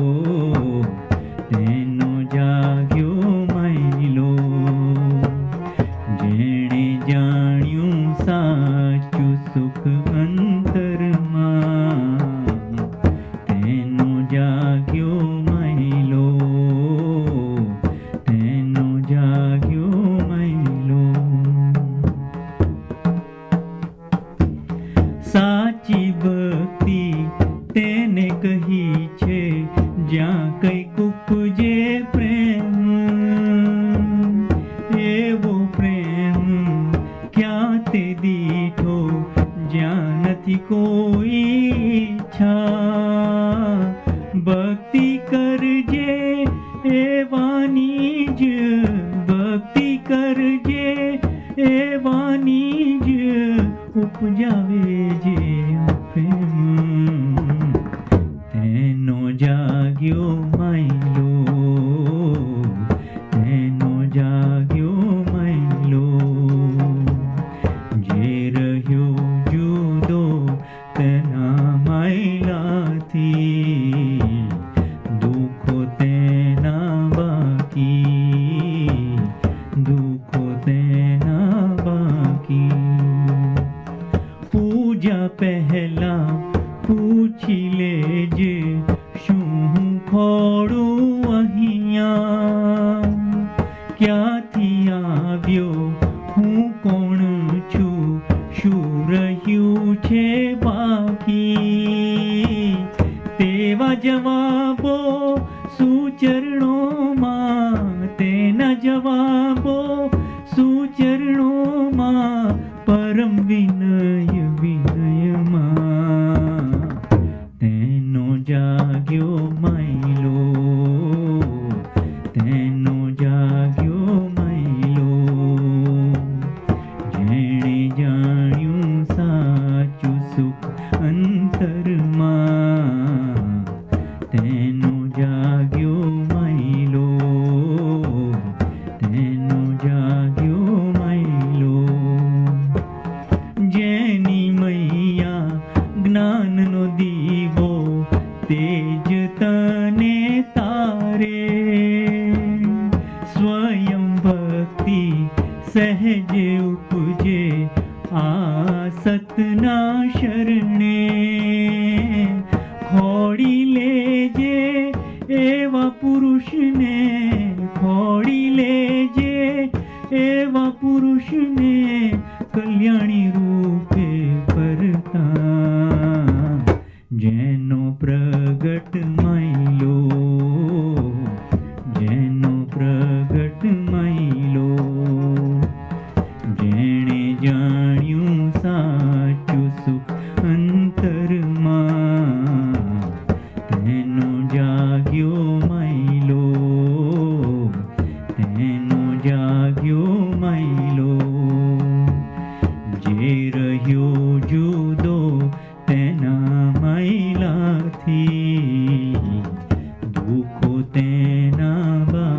તેનો જાગ્યો માયલો જેણે જાણ્યું સાચું સુખ અંતરમાં તેનો જાગ્યો માયલો તેનો જાગ્યો માયલો સાચી ભક્તિ તેને કહી છે જ્યાં કઈક ઉપજે પ્રેમ એવો પ્રેમ ક્યાં તે દીઠો જ્યાં નથી કોઈ ઈચ્છા ભક્તિ કરજે એવાની જ ભક્તિ કરજે એવાની જ ઉપજાવે જે પ્રેમ તેનો જાગ્યો માયલો તેનો જાગ્યો માયલો જે રહ્યો જુદો તેના માયલાથી દુઃખો તેના બાકી દુઃખો તેના બાકી પૂજા પહેલા પૂછી લેજે શું હું ખોડું અહીંયા ક્યાંથી આવ્યો હું કોણ છું શું રહ્યું છે બાકી તેવા જવાબો સૂચરણોમાં તેના જવાબો સૂચરણોમાં પરમ વિનય વિનયમાં તેનો જાગ્યો મહિલો તેનો જાગ્યો મહિલો જેણે જાણ્યું સાચું સુખ અંતરમાં તેનો જાગ્યો મહિલો તેનો જાગ્યો મહિલો જેની મૈયા જ્ઞાનનો દીવો તેજ તને તારે સ્વયં ભક્તિ સહેજ ઉપજે આ સતના શરણે ખોડી લેજે એવા પુરુષને ખોડી લેજે એવા પુરુષને કલ્યાણી રૂપે ફરતા જેનો પ્રગટ મહિલો જેનો પ્રગટ મહિલો જેણે જાણ્યું સાચું સુખ અંતરમાં તેનો જાગ્યો મહિલો તેનો જાગ્યો મહિલો જે રહ્યો જુદો તેના મહિલાથી દુઃખો તેના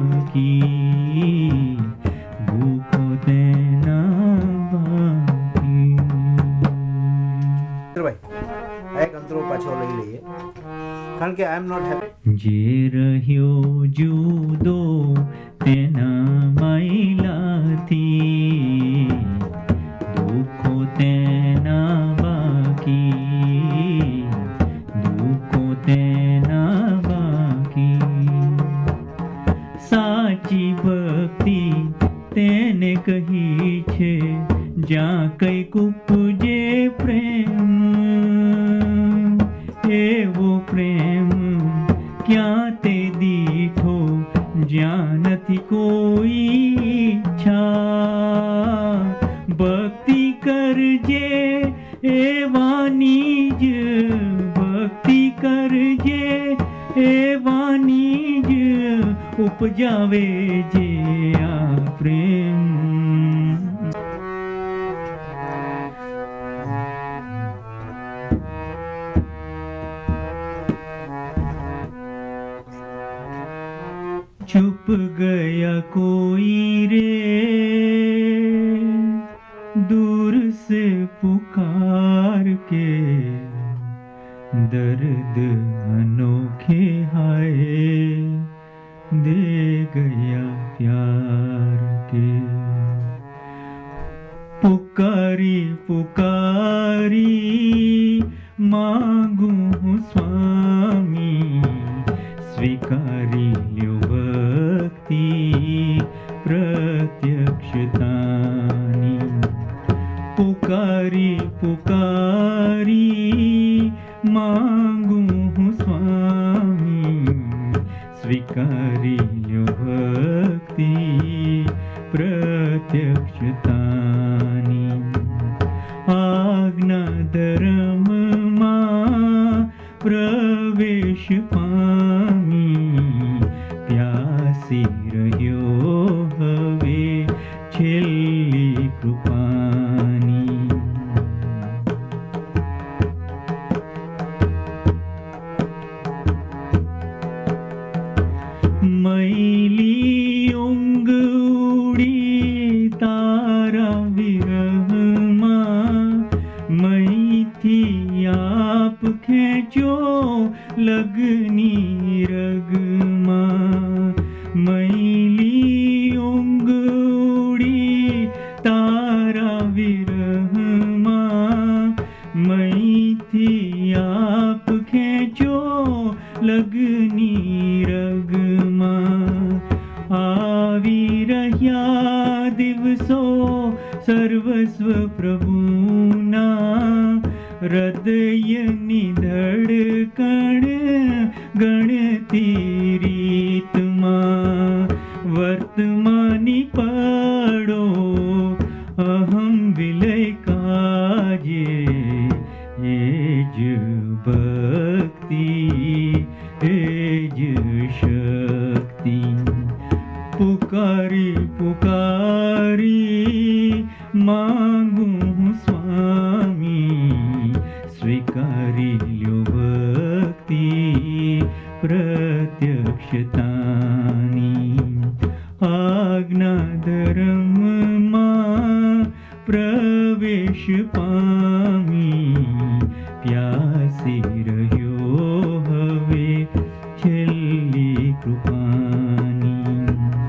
બાકી દુઃખો તેના બાકી. ભાઈ એક અંતરો પાછો લઈ લઈએ કારણ કે આઈ એમ નોટ હેપી. જે રહ્યો જુદો તેના મહિલાથી દુઃખો તેના બાકી દુઃખો તેના બાકી સાચી ભક્તિ તેને કહી છે જ્યાં કઈક ઉપજે પ્રેમ એવો પ્રેમ ક્યાં તે દીઠો જ્યાં નથી કોઈ ઈચ્છા ભક્તિ કરજે એવાની જ ભક્તિ કરજે એવાની જ ઉપજાવે જે આ પ્રેમ. छुप गया कोई रे दूर से पुकार के दर्द अनोखे हाय दे गया प्यार के पुकारी पुकारी मांगू हूँ स्वामी स्वीकारी ल्यो भक्ति प्रत्यक्षतानी पुकारी पुकारी मांगू हूँ स्वामी स्वीकारी ल्यो भक्ति प्रत्यक्षतानी આજ્ઞા ધર્મમાં પ્રવેશ પામી પ્યાસી રહ્યો હવે છેલ્લી કૃપાની. મૈલી ઊંઘ ઉડી તારા રગમાં આવી રહ્યા દિવસો સર્વસ્વ પ્રભુના હૃદયની ધડકણ ગણતી રીતમાં વર્તમાની પડો અહમ વિલય કાજે એ જ ભક્તિ એ જ શક્તિ પુકારી પુકારી માંગું સ્વામી સ્વીકારી લ્યો ભક્તિ પ્રત્યક્ષતાની આજ્ઞા ધર્મમાં પ્રવેશ પામી પ્યાસી રહ્યો હવે છેલ્લી કૃપાની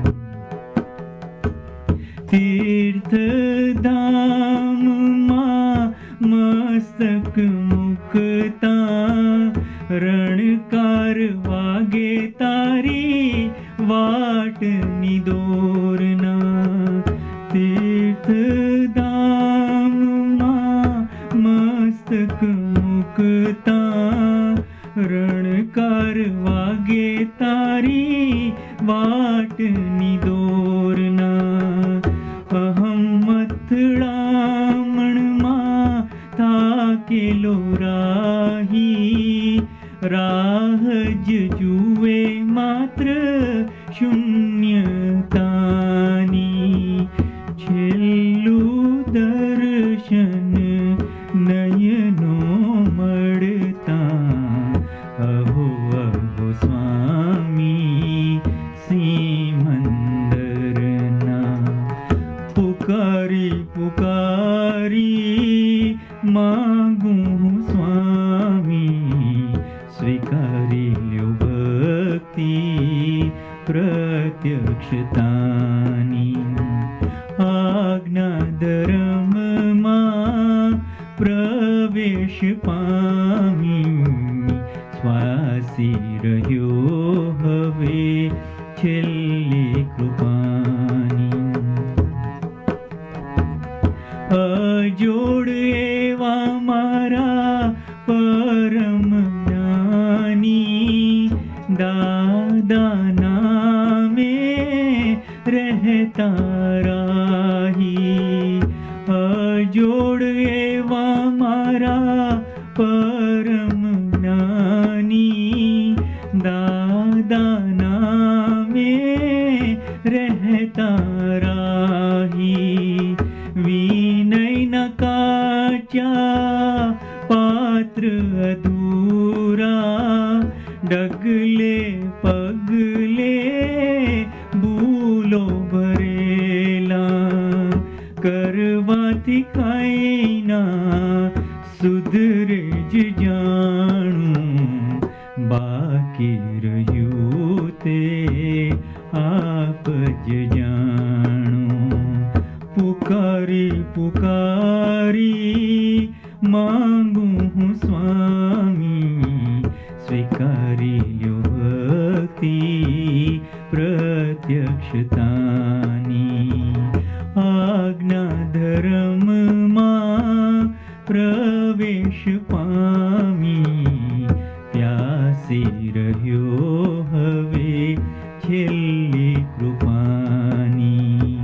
તીર્થધામમાં મસ્તક મુકતા રણકાર વાગે તારી વાટની દોરના તીર્થધામમાં મસ્તક મુકતા રણકાર વાગે તારી વાટની દોરના અહમ મથડામણમાં થાકેલો રાહી રાહ જ જુએ માત્ર શૂન્યતાની છેલ્લું દર્શન નયનો મળતા અહો અહો સ્વામી સિમંદરના પુકારી પુકારી માંગું સ્વામી સ્વીકારી લ્યો ભક્તિ પ્રત્યક્ષતાની આજ્ઞા ધર્મમાં પ્રવેશ પામી શ્વાસી રહ્યો હવે છેલ્લી કૃપાની અજોડ એવા મારા પરમ જ્ઞાની દાદા નામે રહેતા રાહી અજોડ એવા મારા પરમ જ્ઞાની દાદા નામે રહેતા રાહી વિનયના કાચા પાત્ર અધૂરા ડગલે પગલે ભૂલો ભરેલા કરવાથી કાંઈ ના સુધરે જ જાણું બાકી રહ્યું તે આપ જ જાણો પુકારી પુકારી માંગું સ્વામી સ્વીકારી લ્યો ભક્તિ પ્રત્યક્ષતાની આજ્ઞા ધર્મમાં પ્રવેશ પામી પ્યાસી રહ્યો હવે છેલ્લી કૃપાની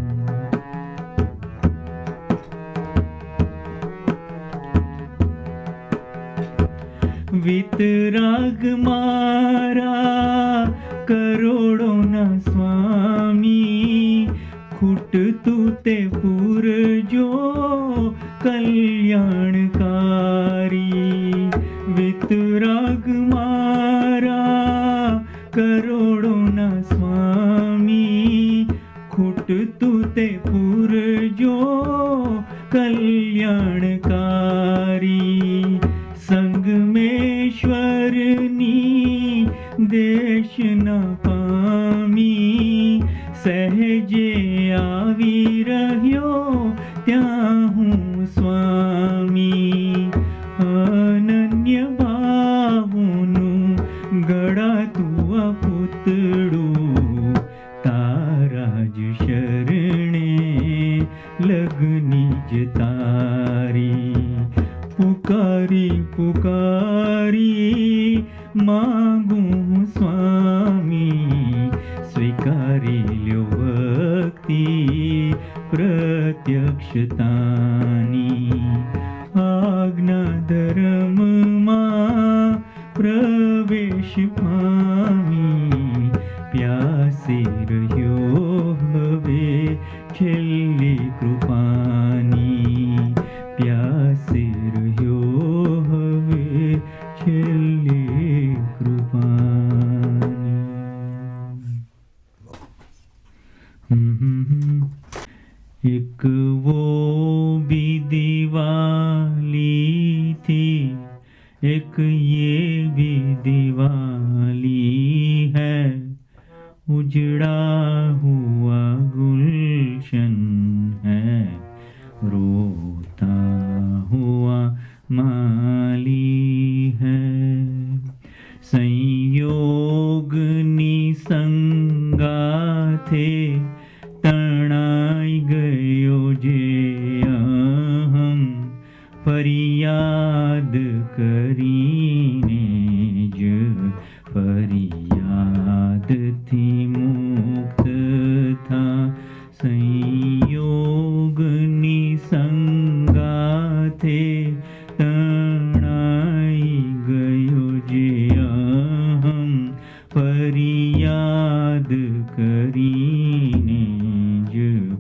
વિતરાગ મારા કરોડોના સ્વામી ખૂટતું તે પૂરજો કલ્યાણકારી વિતરાગ મારા કરોડોના સ્વામી ખૂટતું તે પૂરજો કલ્યાણકારી સંગમેશ્વરની દેશના પામી સહેજે આવી રહ્યો ત્યાં હું સ્વામી અનન્ય ભાવોનું ગળાતું हुआ पुतड़ू ताराज शरणे लगनी जतारी पुकारी पुकारी मागू स्वामी स्वीकारी ल्यो भक्ति प्रत्यक्षतानी आज्ञा धर्म प्रवेश पामी प्यासे रह्यो हवे छेल्ली कृपानी प्यासे रह्यो हवे छेल्ली कृपानी। एक वो भी दिवाली थी एक ये भी दिवाली है उजड़ा हुआ गुलशन है रोता हुआ माली है संयोग निसंगा थे तणाई गयो जे हम फरियाद करीने ज फरियाद थी मुक्त था संयोग निसंगा थे तणाई गयो जे हम फरियाद करीने ज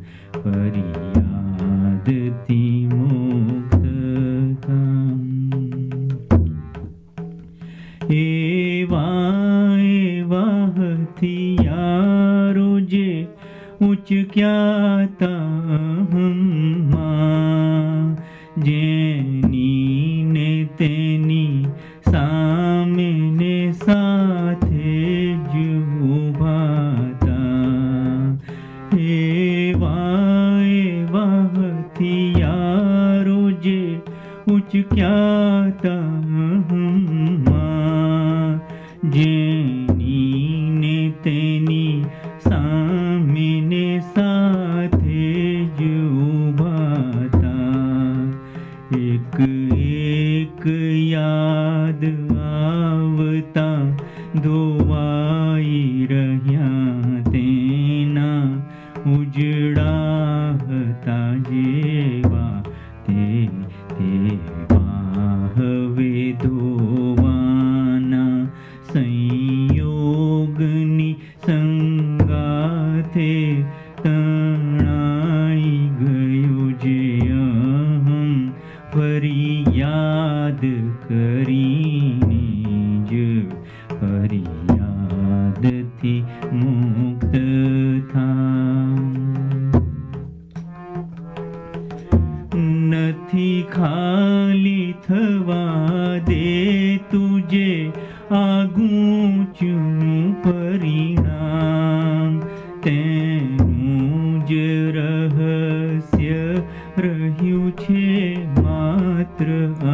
फरियाद थी मुक्त था। एवा एवा हथियारो जे उच्च क्या जेनी ने तेनी सामने साथे जो भाता एवा एवा हथियारो जे उच्च क्या जेनी ने तेनी सामने साथे जो भाता एक एक याद आवता धोवाई रह्या तेना उजड़ा हता जेवा तेवा हवे धोवाना संयोगनी संगाथे तणाई गयो जे हम फरियाद करीने ज फरियाद थी मुक्त था। नथी खाली थवा दे तुझे आगूचू परिणाम तेनु ज रहस्य રહ્યું છે માત્ર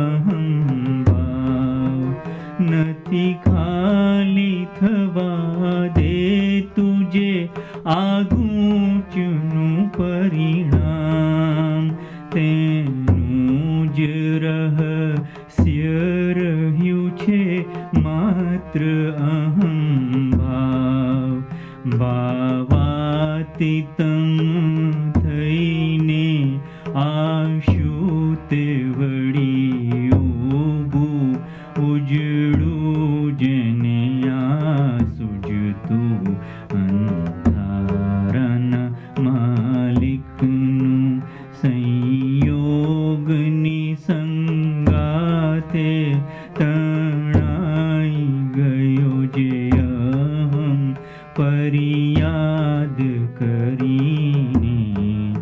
અહંભાવ નથી ખાલી થવા દે તુજે આગુચનું પરિણામ તેનું જ રહસ્ય રહ્યું છે માત્ર અહંભાવ ભાવાતીતમ થઈને આશુ તે વળી ઉભું ઉજળું જેને આ સુજતું અંધારાના માલિકનું સંયોગની સંગાથે તણાઈ ગયો જે અહમ ફરિયાદ કરીને જ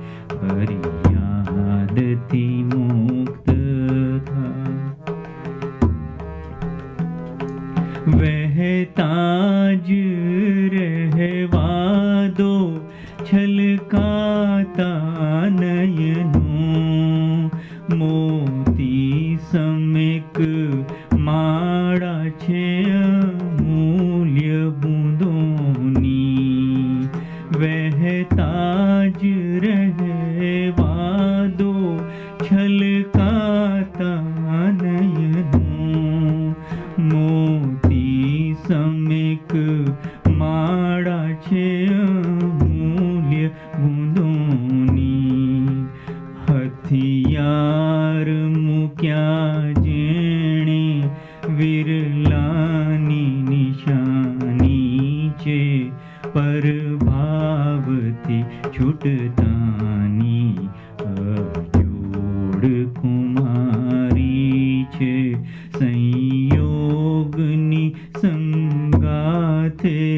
ફરિયાદથી મુક્ત થા વહેતા જ રહેવા દો છલકાતા નયનો મોતી સમેક માળા છે અમૂલ એક માળા છે અમૂલ્ય બુંદોની, હથિયાર મૂક્યા જેણે વિરલાની નિશાની છે, પરભાવથી છૂટતાની અજોડ કુમારી છે, સંયોગની સંગાથે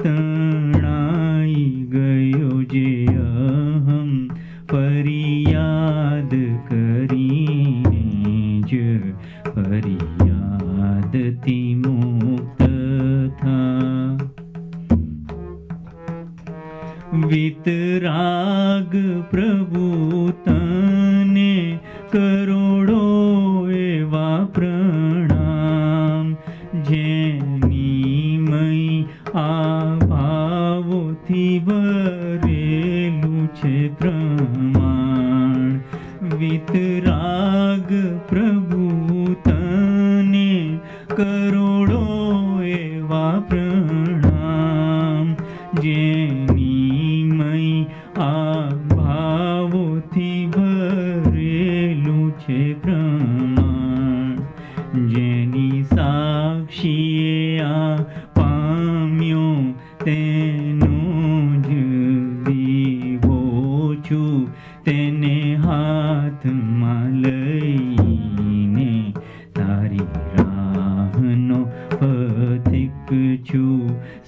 તણાઈ ગયો જે અહમ, ફરિયાદ કરીને જ ફરિયાદથી મુક્ત થા. વિતરાગ પ્રભુ તને કરોડો એવા પ્રણામ, જેની મય આ ભાવોથી ભરેલું છે પ્રમાણ. વિતરાગ પ્રભુ તને કરોડો એવા પ્રણામ, જેની મય આ ભાવોથી ભરેલું છે પ્રમાણ. જેની સાક્ષીએ આ પામ્યો તેનો જ દીવો છું, તેને હાથમાં લઈને તારી રાહનો પથિક છું.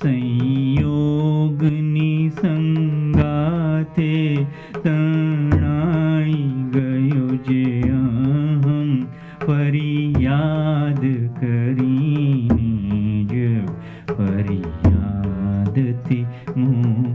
સંયોગની સંગાથે તણાઈ ગયો જે અહમ, ફરિયાદ કરીને જ ફરિયાદથી